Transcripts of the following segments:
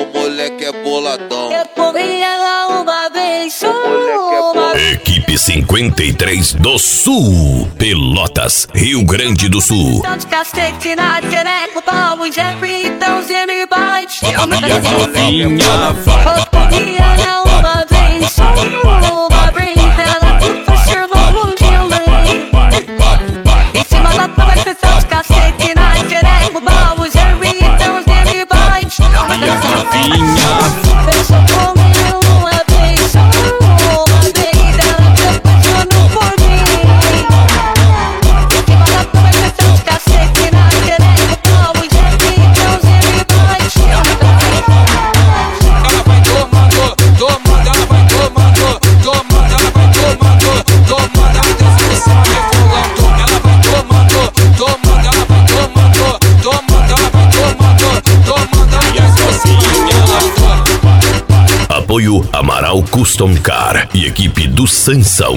moleque é boladão. Eu comi ela uma vez, Equipe 53 do Sul, Pelotas, Rio Grande do Sul. de cacete na xereca, o pau, Jeffrey, então cê me bate. E a novinha Eu comi ela uma vez, uma brisa, ela transformou um gelé. Em cima da tua sessão de cacete na xereca, o pau, Jeffrey, então cê me bate. Deixa eu comer uma vez, ela se apaixonou por mim. Em cima da tua sessão de cacete na xereca, o pau, Jeffrey, então cê me bate. ela vai tomando, tomando, ela vai tomando, tomando, ela vai tomando, tomando, ela desce no céu rebolando. Ela vai tomando, tomando, ela vai tomando, tomando, ela vai tomando, tomando, ela desce no céu. Apoio Amaral Custom Car e equipe do Sansão.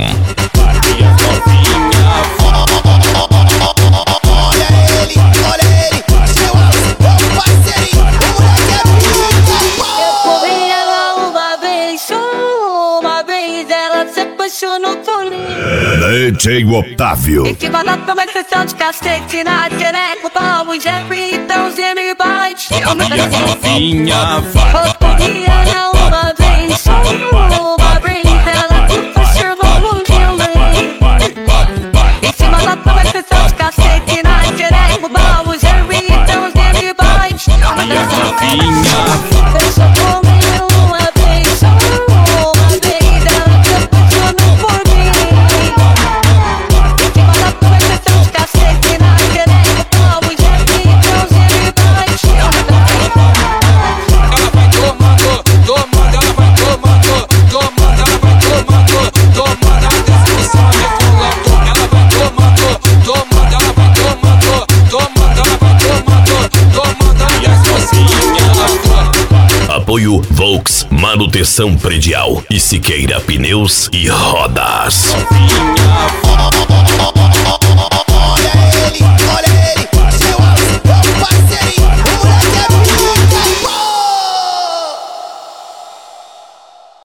Olha ele, seu parceirinho, o moleque é pica. Eu comi ela uma vez, ela se apaixonou por mim. DJ Otávio. Em cima da tua sessão de cacete na xereca, o pau, Jeffrey, então cê me bate. E a novinha Eu comi ela uma vez, uma brisa, ela transformou um gelé. Em cima da tua sessão de cacete na xereca, o pau, Jeffrey, então cê me bate. Deixa eu comer uma vez, ela se apaixonou por mim. Em cima da tua sessão de cacete na xereca, o pau, Jeffrey, então cê me bate. ela vai tomando, tomando, ela vai tomando, tomando, ela vai tomando, tomando, ela desce no céu rebolando. Ela vai tomando, tomando, ela vai tomando, tomando, ela vai tomando, tomando, ela desce no céu. Apoio Volks Manutenção Predial e Siqueira Pneus e Rodas. Novinha